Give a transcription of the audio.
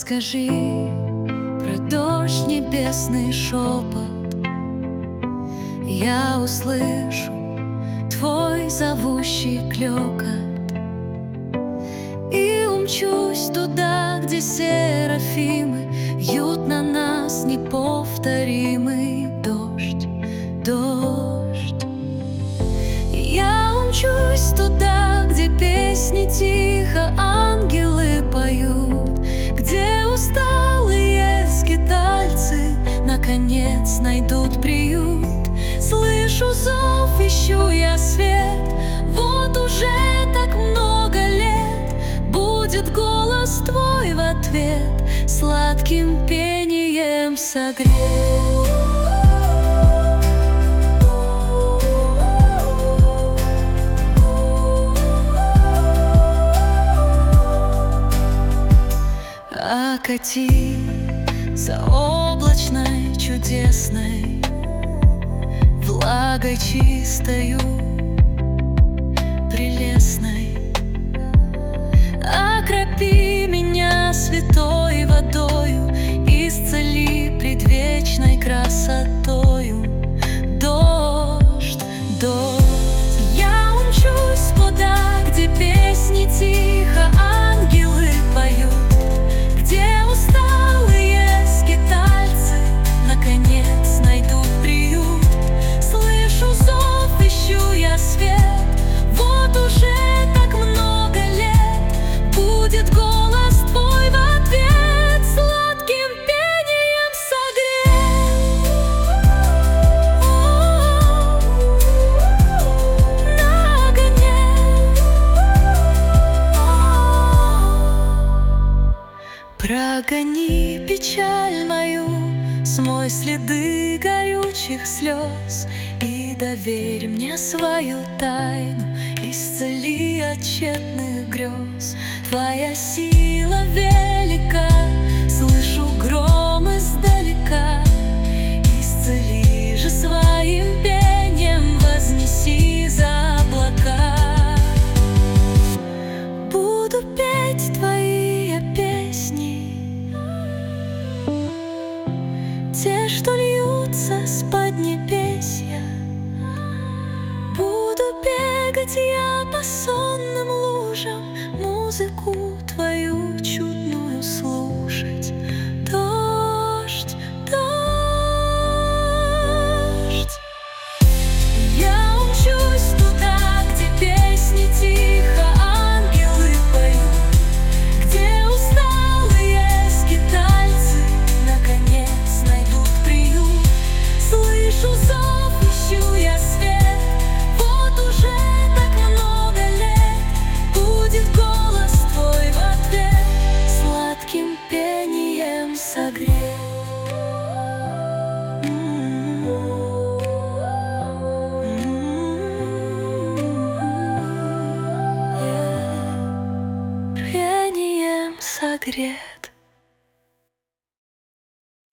Расскажи про дождь, небесный шепот. Я услышу твой зовущий клёкот и умчусь туда, где серафимы льют на нас неповторимый дождь, дождь. Я умчусь туда, где песни тихо ангелы поют, где усталые скитальцы наконец найдут приют. Слышу зов, ищу я свет, вот уже так много лет. Будет голос твой в ответ сладким пением согрет. Окати заоблачной, чудесной, влагой чистою, прелестной. Окропи меня святой водою, исцели предвечной красотою. Дождь, дождь. Я умчусь туда, где песни тихо ангелы поют, где усталые скитальцы наконец найдут приют. Слышу зов, ищу я свет, вот уже так много лет. Будет голос твой в ответ сладким пением согрет. Нагоняй. Прогони печаль мою, смой следы горючих слез и доверь мне свою тайну, исцели от тщетных грез. Твоя сила велика, слышу гром издалека. Исцели же своим пением, вознеси за облака. Буду петь твои песни, те, что льются с поднебесья. Буду бегать я по сонным лужам, музыку твою чудную слушать. Дождь, дождь. Я умчусь туда, где песни тихо ангелы поют, где усталые скитальцы наконец найдут приют. Слышу зов, ищу я свет, вот уже так много лет. Будет голос твой в ответ сладким пением согрет. Пением согрет.